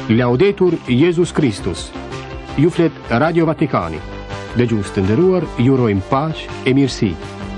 Laudetur Jesus Christus. Ju flet Radio Vatikani. Dëgjues të nderuar, ju urojmë paqë e mirësi.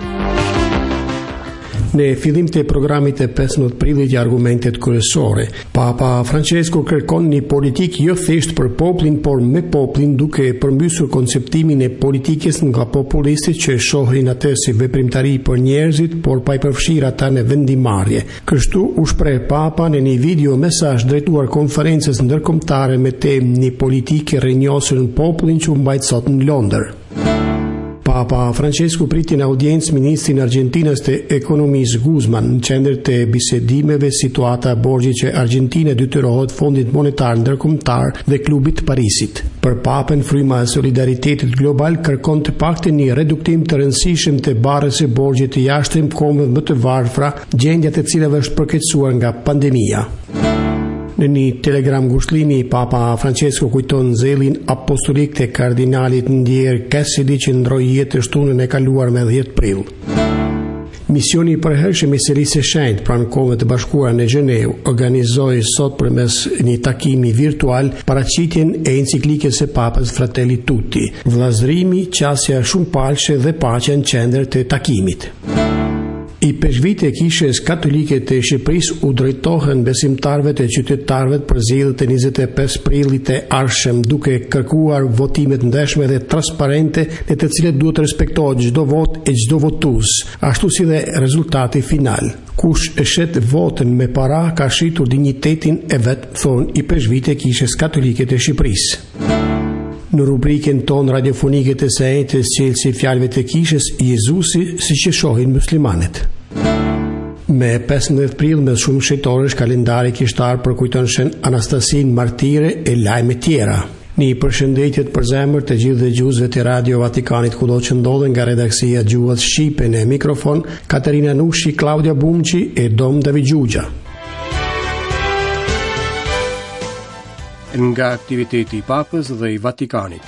Në fillim të programit e 15 prillit argumentet kryesore. Papa Francesco kërkon një politikë jo thjesht për popullin, por me popullin, duke përmbysur konceptimin e politikës nga populistët që shohin atë si veprimtari për njerëzit, por pa i përfshirë ata në vendimarrje. Kështu u shpreh Papa në një video mesazh drejtuar konferencës ndërkombëtare me temë një politikë rrënjosur në popullin që u mbajt sot në Londër. Papa Francesco priti në audiencë ministrin Argentinas të ekonomisë Guzman në qendër të bisedimeve situata e borxhit që Argentina detyrohet Fondit Monetar Ndërkombëtar dhe Klubit të Parisit. Për Papën, fryma e solidaritetit global kërkon të paktën një reduktim të rëndësishëm të barrës së borxhit të jashtëm kombëve më të varfra, gjendja të cilave është përkeqësuar nga pandemia. Në një telegram ngushëllimi, Papa Francesco kujton zellin apostolik të kardinalit Ndjer Cassidy që ndroi jetë shtunën e kaluar me 10 prill. Misioni i përhershëm i Serisë së Shenjtë pranë Kombeve të Bashkuara në Gjenev organizoi sot përmes një takimi virtual paraqitjen e enciklikës së Papës Fratelli Tutti, vëllazërimi, qasja shumëpalëshe dhe paqja në qendër të takimit. I peshvite e Kishës Katolike të Shqipërisë u drejtohen besimtarëve të qytetarëve për zgjedhjet e 25 prillit të ardhshëm, duke kërkuar votime të ndeshme dhe transparente në të cilat duhet të respektohet çdo vot e çdo votues, ashtu si dhe rezultati final. Kush e shet votën me para ka shitur dinjitetin e vet, thon i peshvite e Kishës Katolike të Shqipërisë. Në rubrikën tonë radiofonike të sejtës qelësi fjalëve të kishës, Jezusi si që shohin muslimanet. Me 15 prill me shumë shejtorësh kalendari kishtar përkujton Shën Anastasin martire e lajme tjera. Një përshëndetje të përzemër të gjithë dëgjuesve të Radio Vatikanit kudo që ndodhen nga redaksia Gjuhës Shqipe, në mikrofon Katerina Nushi, Claudia Bumqi e Dom David Gjugja. Nga aktiviteti i Papës dhe i Vatikanit.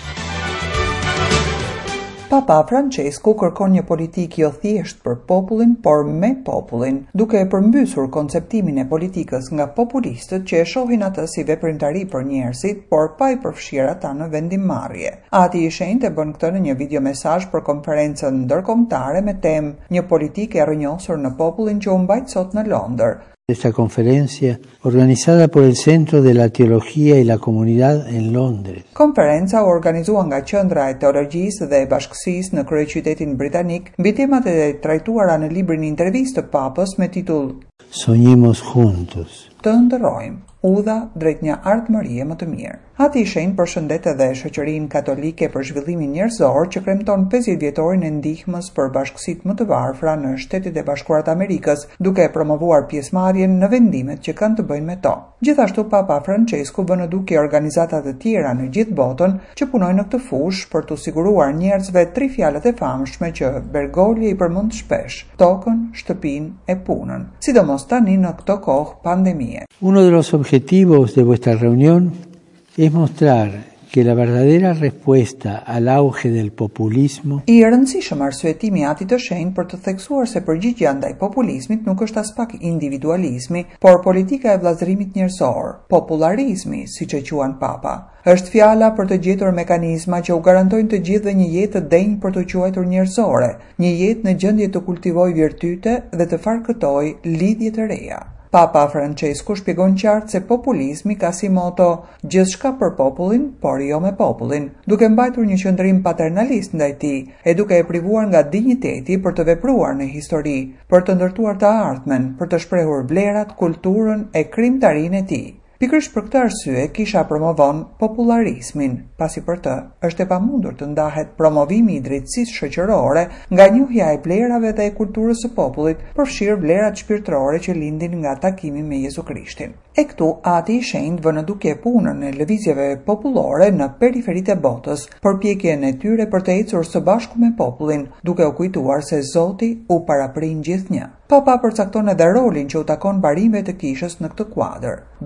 Papa Francesco kërkon një politikë jo thjesht për popullin, por me popullin, duke e përmbysur konceptimin e politikës nga populistët që e shohin atë si veprimtari për njerëzit, por pa i përfshirë ata në vendimarrje. Ati i Shenjtë e bën këtë në një video mesazh për konferencën ndërkombëtare me temë një politikë e rrënjosur në popullin që u mbajt sot në Londër. Esta conferencia, organizada por el Centro de la Teología y la Comunidad en Londres. Konferenca u organizua nga Qendra e Teologjisë dhe Bashkësisë në kryeqytetin britanik, mbi temat e trajtuara në librin intervistë të Papës me titull Soñemos juntos. Të ndërrojmë, udha drejt një ardhmërie më të mirë. Ati i Shenjtë përshëndet edhe shoqërinë katolike për zhvillimin njerëzor që kremton 50 vjetorin e ndihmës për bashkësitë më të varfra në Shtetet e Bashkuara të Amerikës, duke promovuar pjesëmarrjen në vendimet që kanë të bëjnë me to. Gjithashtu Papa Francesco vën në dukje organizata të tjera në gjithë botën që punojnë në këtë fushë për të siguruar njerëzve 3 fjalët e famshme që Bergoglio i përmend shpesh: tokën, shtëpinë e punën, sidomos tani në këtë kohë pandemie. Uno de los objetivos de vuestra reunión es mostrar que la verdadera respuesta al auge del populismo I rëndësishëm arsyetimi i Atit të Shenjtë për të theksuar se përgjigjja ndaj populizmit nuk është as pak individualizmi, por politika e vllazërimit njerëzor, popularizmi, siç e quan Papa. Është fjala për të gjetur mekanizma që u garantojnë të gjithëve një jetë të denjë për të quajtur njerëzore, një jetë në gjendje të kultivojë virtyte dhe të farkëtojë lidhje të reja. Papa Francesco shpjegon qartë se populizmi ka si moto gjithçka për popullin, por jo me popullin, duke mbajtur një qëndrim paternalist ndaj tij e duke e privuar nga dinjiteti për të vepruar në histori, për të ndërtuar të ardhmen, për të shprehur vlerat, kulturën e krijimtarinë e tij. Pikërisht për këtë arsye kisha promovon popularizmin, pasi për të është e pamundur të ndahet promovimi i drejtësisë shoqërore nga njohja e vlerave dhe e kulturës së popullit, përfshirë vlerat shpirtërore që lindin nga takimi me Jezu Krishtin. E këtu Ati i Shenjtë vën në dukje punën e lëvizjeve popullore në periferitë e botës, përpjekjen e tyre për të ecur së bashku me popullin, duke u kujtuar se Zoti u paraprin gjithnjë. Papa përcakton edhe rolin që u takon barimeve të kishës në këtë kuadër. Bariu i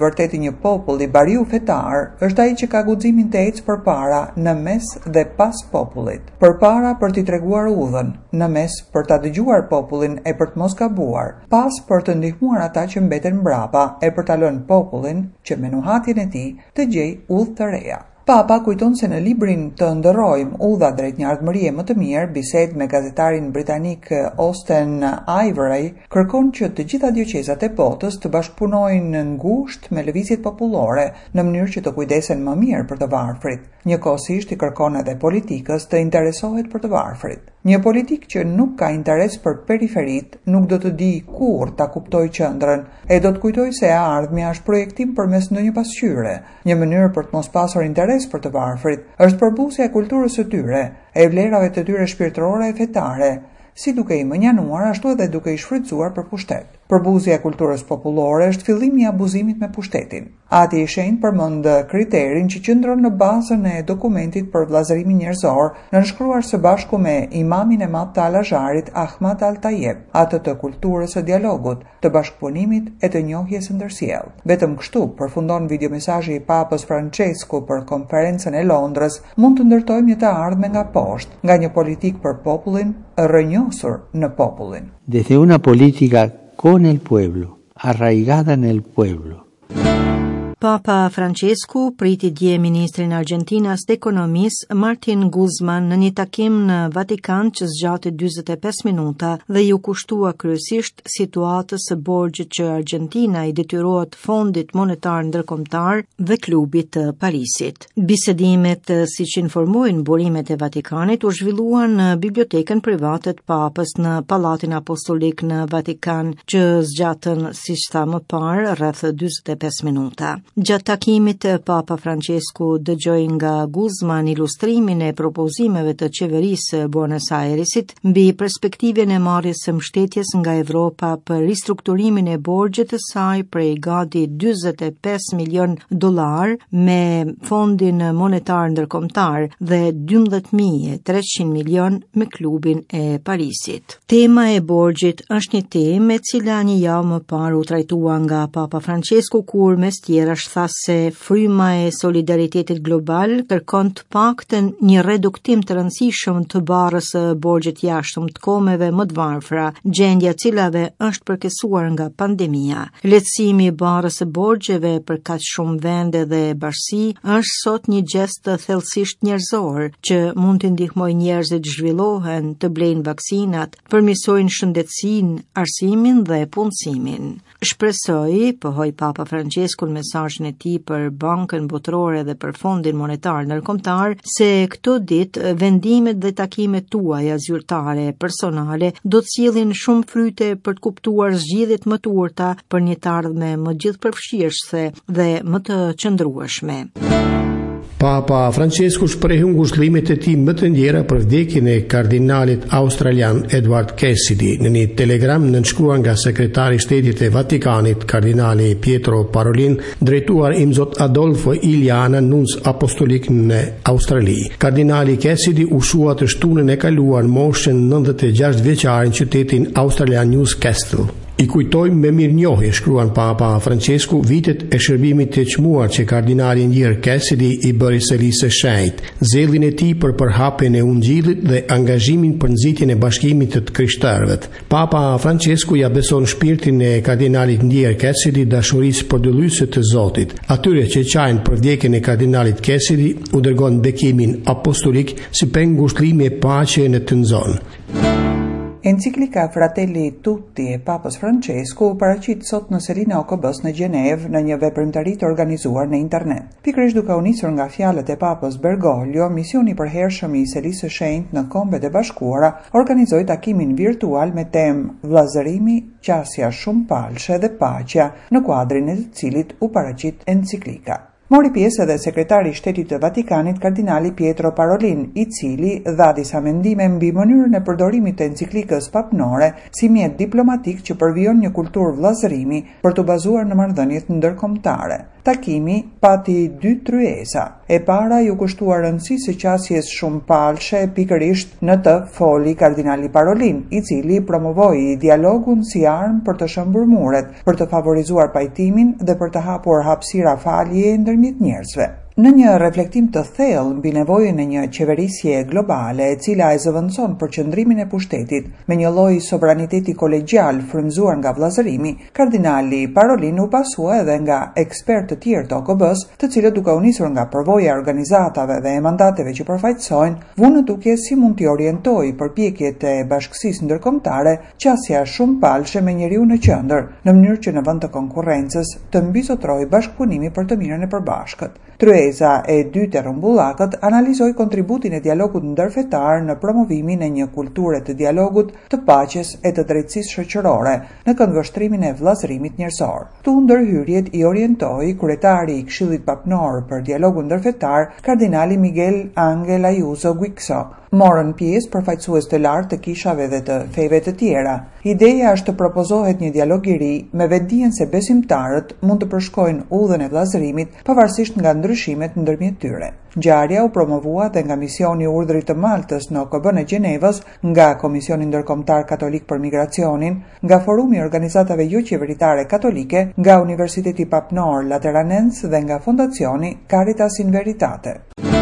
vërtet një popull i bariu fetar është ai që ka guximin të ecë përpara, në mes dhe pas popullit. Përpara për t'i treguar udhën, në mes për ta dëgjuar popullin e për të mos gabuar, pas për të ndihmuar ata që mbeten mbrapa e për ta lënë popullin që me nuhatjen e tij të gjejë udhë të reja. Papa kujton se në librin Të ndërrojmë udha drejt një ardhmërie më të mirë, bisedë me gazetarin britanik Austen Ivery, kërkon që të gjitha dioqezat e botës të bashkëpunojnë ngushtë me lëvizjet popullore në mënyrë që të kujdesen më mirë për të varfrit. Njëkohësisht i kërkon edhe politikës të interesohet për të varfrit. Një politik që nuk ka interes për periferit nuk do të di kur ta kuptoj qëndrën e do të kujtoj se ardhmja është projektim përmes ndonjë pasqyre. Një mënyrë për të mos pasur interes për të varfrit është përbusja e kulturës së tyre, e vlerave të tyre shpirtërore e fetare, si duke i mënjanuar ashtu edhe duke i shfrytzuar për pushtet. Përbuzja e kulturës popullore është fillimi i abuzimit me pushtetin. Ati i shenjtë përmend kriterin që qëndron në bazën e dokumentit për vllazërimin njerëzor, nënshkruar së bashku me imamin e madh të Al-Azharit, Ahmad Al-Tayeb, atë të kulturës së dialogut, të bashkëpunimit e të njohjes së ndërsjellë. Vetëm kështu, përfundon videomesazhi i Papës Francesku për konferencën e Londrës, mund të ndërtojmë një të ardhme nga poshtë, nga një politikë për popullin, rrënjosur në popullin. Desde una política con el pueblo, arraigada en el pueblo. Papa Francesku priti dje ministrin Argjentinas të ekonomisë Martin Guzman në një takim në Vatikan që zgjati 45 minuta dhe ju kushtua kryesisht situatës së borxhit që Argentina i detyrohet Fondit Monetar Ndërkombëtar dhe Klubit të Parisit. Bisedimet, siç informojnë burimet e Vatikanit, u zhvilluan në bibliotekën private të Papës në Pallatin Apostolik në Vatikan, që zgjatën, siç tha më parë, rreth 45 minuta. Gjatë takimit, Papa Francesku dëgjoi nga Guzman ilustrimin e propozimeve të qeverisë Buenos Airesit mbi perspektivën e marrjes së mbështetjes nga Evropa për ristrukturimin e borxhit të saj prej gati 45 milion dollar me Fondin Monetar Ndërkombëtar dhe 12.300 milion me Klubin e Parisit. Tema e borxhit është një temë e cila një javë më parë u trajtua nga Papa Francesku, kur mes tjera tha se fryma e solidaritetit global kërkon të paktën një reduktim të rëndësishëm të barrës së borxhit jashtëm të komeve më të varfra, gjendja e cilave është përkesuar nga pandemia. Lehtësimi i barrës së borxheve për kaq shumë vende dhe bashkësi është sot një gest të thellësisht njerëzor që mund të ndihmojë njerëzit të zhvillohen, të blejnë vaksinat, përmirësojnë shëndetësinë, arsimin dhe punësimin. Shpresoj, pohoi Papa Francesku në mesazhin e tij për Bankën Botërore dhe për Fondin Monetar Ndërkombëtar, se këto ditë vendimet dhe takimet tuaja zyrtare personale do të sjellin shumë fryte për të kuptuar zgjidhjet më të urta për një të ardhme më gjithëpërfshirëse dhe më të qëndrueshme. Papa Francesku shprehu ngushëllimet e tij më të ndjera për vdekjen e kardinalit australian Edward Cassidy në një telegram nënshkruar nga sekretari i shtetit e Vatikanit, kardinali Pietro Parolin, drejtuar i Zot Adolfo Iliana, nunc apostolik në Australi. Kardinali Cassidy u shua të shtunën e kaluar moshën 96 vjeçare në qytetin australian Newcastle. I kujtojmë me mirënjohje, shkruan Papa Francesku, vitet e shërbimit të çmuar që kardinali Ndjer Cassidy i bëri Selisë së Shenjtë, zellin e tij për përhapjen e ungjillit dhe angazhimin për nxitjen e bashkimit të krishterëve. Papa Francesku ja beson shpirtin e kardinalit Ndjer Cassidy dashurisë përdullyese të Zotit. Atyre që qajnë për vdekjen e kardinalit Cassidy u dërgon bekimin apostolik si peng ngushëllimi e paqe në të nxon. Enciklika Fratelli Tutti e Papës Francesku paraqit sot në selinë e OKB-s në Gjenevë në një veprimtari të organizuar në internet. Pikërisht duke u nisur nga fjalët e Papës Bergoglio, misioni i përhershëm i Selisë së Shenjtë në Kombet e Bashkuara organizoi takimin virtual me temë Vllazërimi, qasja shumëpalshe dhe paqja, në kuadrin e të cilit u paraqit enciklika. Mori pjesë edhe sekretari i Shtetit të Vatikanit kardinali Pietro Parolin, i cili dha disa mendime mbi mënyrën e përdorimit të enciklikës papnore si mjet diplomatik që përvijon një kulturë vllazërimi për të bazuar në marrëdhëniet ndërkombëtare. Takimi pati 2 tryeza. E para ju kushtua rëndësi së qasjes shumë palshe pikërisht në të foli kardinali Parolin, i cili promovoi dialogun si armë për të shëmbur muret, për të favorizuar pajtimin dhe për të hapur hapësira falje ndërmjet njerëzve. Në një reflektim të thellë mbi nevojën e një qeverisje globale e cila e zëvendëson përqendrimin e pushtetit me një lloj sovraniteti kolegjial frymzuar nga vllazërimi, kardinali Parolin u pasua edhe nga ekspertë të tjerë të OKB-s, të cilët duke u nisur nga përvoja e organizatave dhe e mandateve që përfaqësojnë, vunë në tukje si mund t'i orientojë përpjekjet e bashkësisë ndërkombëtare, qasja shumë palshe me njeriu në qendër, në mënyrë që në vend të konkurrencës të mbizotrojë bashkëpunimi për të mirën e përbashkët. Tryeza e dytë e rrumbullakët analizoi kontributin e dialogut ndërfetar në promovimin e një kulture të dialogut, të paqes e të drejtësisë shoqërore në këndvështrimin e vllazërimit njerëzor. Këtu ndërhyrjet i orientoi kryetari i Këshillit Papnor për dialogun ndërfetar, kardinali Miguel Ángel Ayuso Guixo. Morën pjesë përfaqësues të lartë të kishave dhe të feve të tjera. Ideja është të propozohet një dialog i ri me vetdijen se besimtarët mund të përshkojnë udhën e vllazërimit pavarësisht nga ndryshimet ndërmjet tyre. Ngjarja u promovua dhe nga misioni i urdhrit të Maltës në OKB-n e Gjenevës, nga Komisioni Ndërkombëtar Katolik për Migracionin, nga Forumi i Organizatave Jo Qeveritare Katolike, nga Universiteti Papnor Lateranense dhe nga Fondacioni Caritas in Veritate.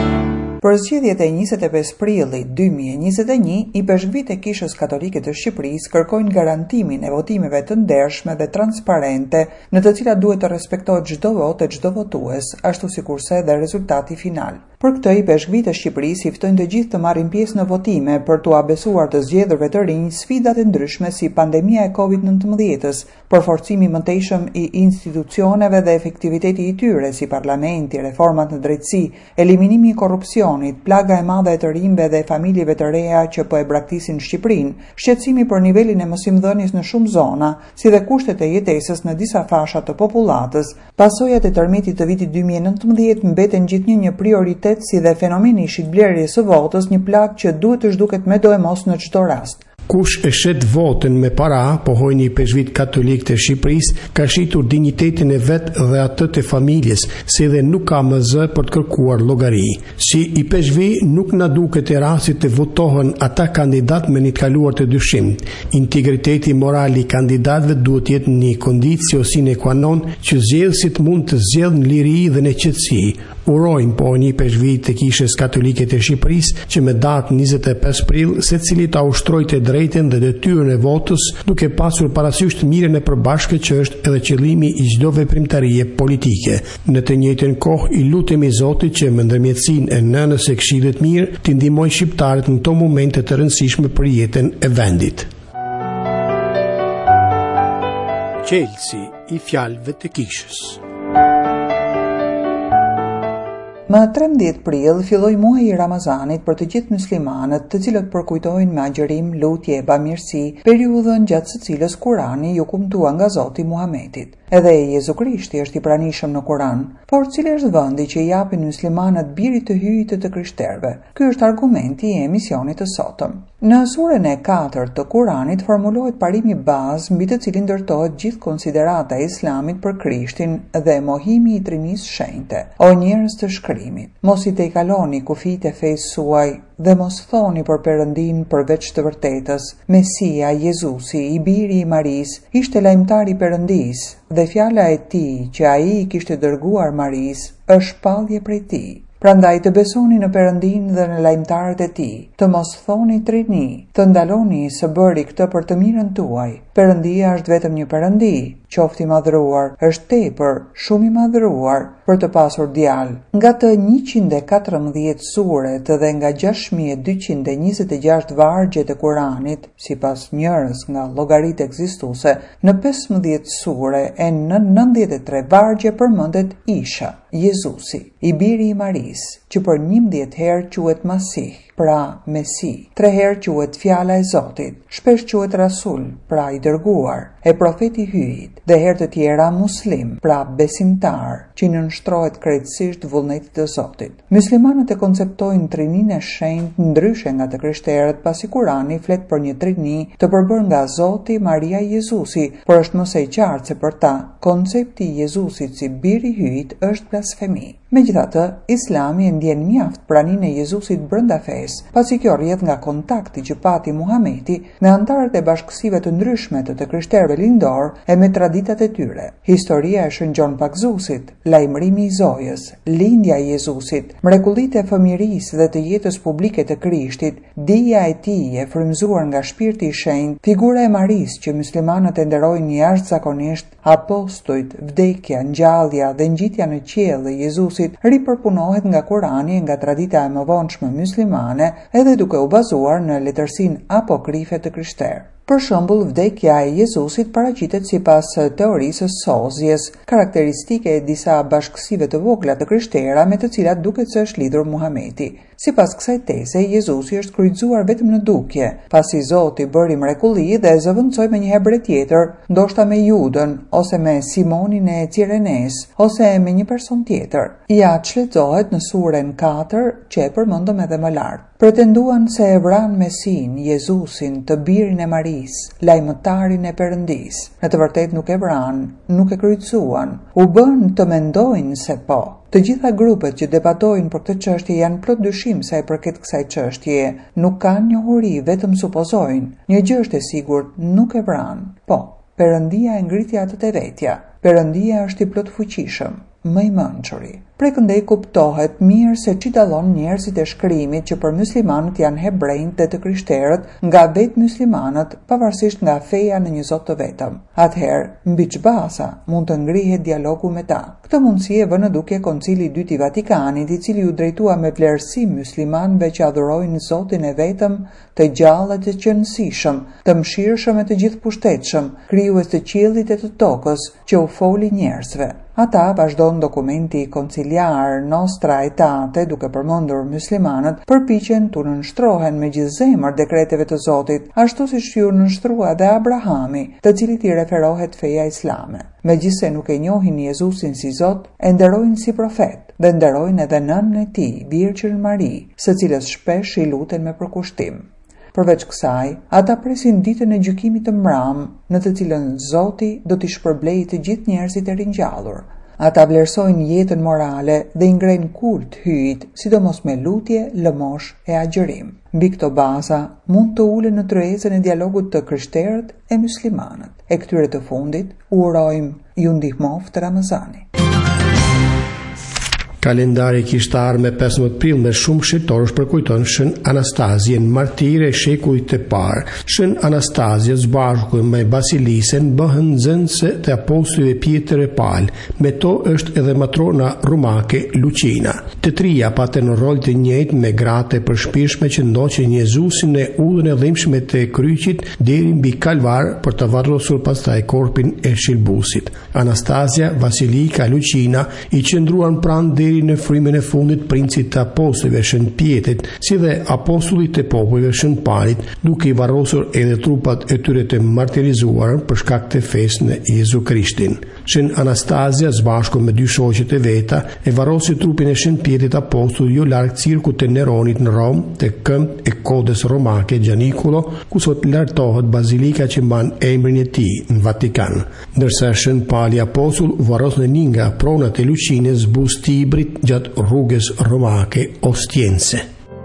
Për zgjedhjet e 25 prillit 2021, i peshqvit e Kishës Katolike të Shqipërisë kërkojnë garantimin e votimeve të ndershme dhe transparente, në të cilat duhet të respektohet çdo votë e çdo votues, ashtu sikurse edhe rezultati final. Për këtë, i peshqvit e Shqipërisë i ftojnë të gjithë të marrin pjesë në votime për t'u abesuar të zgjedhurve të rinj sfidat e ndryshme si pandemia e COVID-19, përforcimi më tejshëm i institucioneve dhe efektiviteti i tyre si parlamenti, reformat në drejtësi, eliminimi i korrupsionit, plaga e madhe e të rinjve dhe familjeve të reja që po e braktisin Shqipërinë, shqetësimi për nivelin e mosimdhënies në shumë zona, si dhe kushtet e jetesës në disa fasha të popullatës. Pasojat e tërmetit të vitit 2019 mbeten gjithnjë një prioritet, si dhe fenomeni i shitblerjes së votës, një plagë që duhet të zhduket me do e mos në çdo rast. Kush e shet votën me para, pohojnë i peshqvit katolik të Shqipërisë, ka shitur dignitetin e vet dhe atë të familjes, si dhe nuk ka më zë për të kërkuar llogari. Si i peshqvi, nuk na duket e rastit të votohen ata kandidat me një të kaluar të dyshim. Integriteti moral i kandidatëve duhet jetë një kondicio sine qua non që zgjedhësit mund të zgjedhin në liri dhe në qetësi. Urojmë po një peshqvi të Kishës Katolike të Shqipërisë që me datë 25 prill secili ta ushtrojë të drejtën dhe detyrën e votës, duke pasur parasysh të mirën e përbashkët që është edhe qëllimi i çdo veprimtarie politike. Në të njëjtën kohë i lutemi Zotit që me ndërmjetësinë e nënës së Këshillit Mirë të ndihmojë shqiptarët në këto momente të rëndësishme për jetën e vendit. Qelsi i fjalëve të Kishës. Më 13 prill filloi muaji i Ramazanit për të gjithë muslimanët, të cilët përkujtojnë me agjërim, lutje e bamirësi periudhën gjatë së cilës Kurani ju kumtua nga Zoti Muhamedit. Edhe Jezu Krishti është i pranishëm në Kuran, por cili është vendi që i japin muslimanët birit të hyjtë të krishterëve? Ky është argumenti i emisionit të sotëm. Në surën e 4 të Kuranit formulohet parimi bazë mbi të cilin ndërtohet gjithë konsiderata e Islamit për Krishtin dhe mohimi i trinisë shenjte. O njerëz të shkrimit, mos i tejkaloni kufijtë e fesë suaj dhe mos thoni për Perëndin përveç të vërtetës. Mesia, Jezusi, i biri i Maris, ishte lajmtari i Perëndis, dhe fjala e tij që ai i kishte dërguar Maris është shpallje prej tij. Prandaj të besoni në Perëndin dhe në lajmtarët e tij, të mos thoni trini, të ndaloni së bëri këtë për të mirën tuaj. Perëndia është vetëm një Perëndi, qoftë i madhruar, është tepër, shumë i madhruar për të pasur djalë. Nga të 114 suret dhe nga 6226 vargjet e Kuranit, sipas njërës nga llogaritë ekzistuese, në 15 sure e në 93 vargje përmendet Isha, Jezusi, i biri i Maris, që për 11 herë quhet Masih. pra Mesi. 3 herë quhet fjala e Zotit, shpesh quhet Rasul, pra i dërguar, e profeti hyjit, dhe herë të tjera muslim, pra besimtar, që nënshtrohet krejtësisht vullnetit të Zotit. Muslimanët e konceptojnë trininë e shenjtë ndryshe nga të krishterët, pasi Kurani flet për një trini të përbërë nga Zoti, Maria e Jezusi, por është mos e qartë se për ta koncepti i Jezusit si biri i hyjit është blasfemi. Megjithatë, Islami e ndjen mjaft praninë e Jezusit brenda fesë, pasi kjo rrjedh nga kontakti që pati Muhameti me antarët e bashkësive të ndryshme të krishterëve lindor e me traditat e tyre. Historia e shëngjon pakzusit, lajmërimi i Zojës, lindja e Jezusit, mrekullitë e fëmijërisë dhe të jetës publike të Krishtit, dija e tij e frymzuar nga Shpirti i Shenjtë, figura e Marisë që muslimanët e nderojnë jashtëzakonisht, apostujt, vdekja, ngjallja dhe ngjitja në qiell e Jezusit ripërpunohet nga Kurani e nga tradita e mëvonshme muslimane, edhe duke u bazuar në letërsinë apokrife të krishterë. Për shembull, vdekja e Jezusit paraqitet sipas teorisë së sozjes, karakteristike e disa bashkësive të vogla të krishtera me të cilat duket se është lidhur Muhameti. Sipas kësaj teze, Jezusi është kryqëzuar vetëm në dukje, pasi Zoti bëri mrekulli dhe e zëvendësoi me një hebre tjetër, ndoshta me Judën, ose me Simonin e Cirenes, ose me një person tjetër. Ja shfletësohet në surën 4, që e përmendëm edhe më lart. Pretenduan se e vran Mesin, Jezusin, të birin e Marisë, lajmëtarin e Perëndisë. Në të vërtetë nuk e vran, nuk e kryqëzuan. U bën të mendojnë se po. Të gjitha grupet që debatojnë për këtë çështje janë plot dyshim sa i përket kësaj çështjeje, nuk kanë njohuri, vetëm supozojnë. Një gjë është e sigurt, nuk e vran. Po, Perëndia e ngriti atë te vetja. Perëndia është i plot fuqishëm, më i mençuri. Prekëndej kuptohet mirë se ç'i dallon njerëzit e shkrimit që për muslimanët janë hebrejt dhe të krishterët nga vetë muslimanët, pavarësisht nga feja në një Zot të vetëm. Atëherë, mbi ç'baza mund të ngrihet dialogu me ta. Këtë mundësi e vënë në dukje Koncili i dytë i Vatikanit, i cili u drejtua me vlerësim muslimanëve që adhurojnë Zotin e vetëm, të gjallë e të qëndësishëm, të mëshirshëm e të gjithëpushtetshëm, krijues të qiellit e të tokës, që u foli njerëzve. Ata, vazhdon dokumenti konciliar Nostra Aetate, duke përmendur muslimanët, përpiqen të nënshtrohen me gjithë zemër dekreteve të Zotit, ashtu siç u nënshtrua dhe Abrahami, të cilit i referohet feja islame. Megjithse nuk e njohin Jezusin si Zot, e nderojnë si profet dhe nderojnë edhe nënën e tij, Virgjën Mari, së cilës shpesh i luten me përkushtim. Përveç kësaj, ata presin ditën e gjykimit të mram, në të cilën Zoti do t'i shpërblejë të gjithë njerëzit e ringjallur. Ata vlerësojnë jetën morale dhe i ngrejnë kult hyjit, sidomos me lutje, lëmosh e agjërim. Mbi këto baza mund të ulen në tryezën e dialogut të krishterët e muslimanët. E këtyre të fundit urojmë ju ndihmoft Ramazani. Kalendari kishtar me 15 prill me shumë shqitorësh përkujton Shën Anastazien, martire e shekullit të parë. Shën Anastazia zbashku me Basilisen bëhen nxënëse të apostujve Pjetër e Pal. Me to është edhe matrona rumake Lucina. Të trija patën rol të njëjtë me gratë e përshpirshme që ndoqën Jezusin në udhën e dhimbshme të kryqit deri mbi kalvar për të varrosur pastaj korpin e shilbusit. Anastazia, Vasilika, Lucina i qëndruan pranë në frymën e fundit princit të apostujve Shën Pjetrit, si dhe apostullit të popujve Shën Palit, duke i varrosur edhe trupat e tyre të martirizuar për shkak të fesë në Jezu Krishtin. Shën Anastazia, zbashku me dy shoqet e veta, e varrosi trupin e Shën Pjetrit apostull jo larg cirkut të Neronit në Rom, të këmbë e kodes romake Gianiculo, ku sot lartohet bazilika që mban emrin e tij në Vatikan. Ndërsa Shën Pali apostull varros në një nga pronat e Luqines Bustibrit gjatë rrugës romake Ostiense.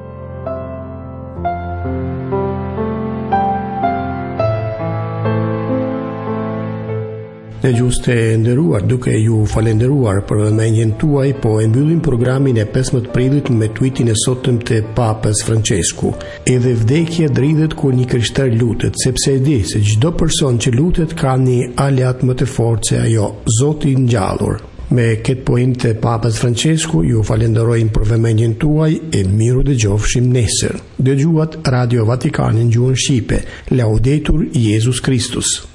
Në gjusë të nderuar, duke ju falenderuar për vëmendjen tuaj, po e mbyllim programin e 15 prillit me tweetin e sotëm të Papës Francesku. Edhe vdekja dridhet kur një krishter lutet, sepse e di se çdo person që lutet ka një aleat më të fortë se ajo, Zoti i ngjallur. Me këtë poem të Papës Francesku, ju falenderojmë për vëmendjen tuaj e miru dëgjofshim nesër. Dëgjuat Radio Vatikanin gjuhën shqipe. Laudetur Jesus Christus.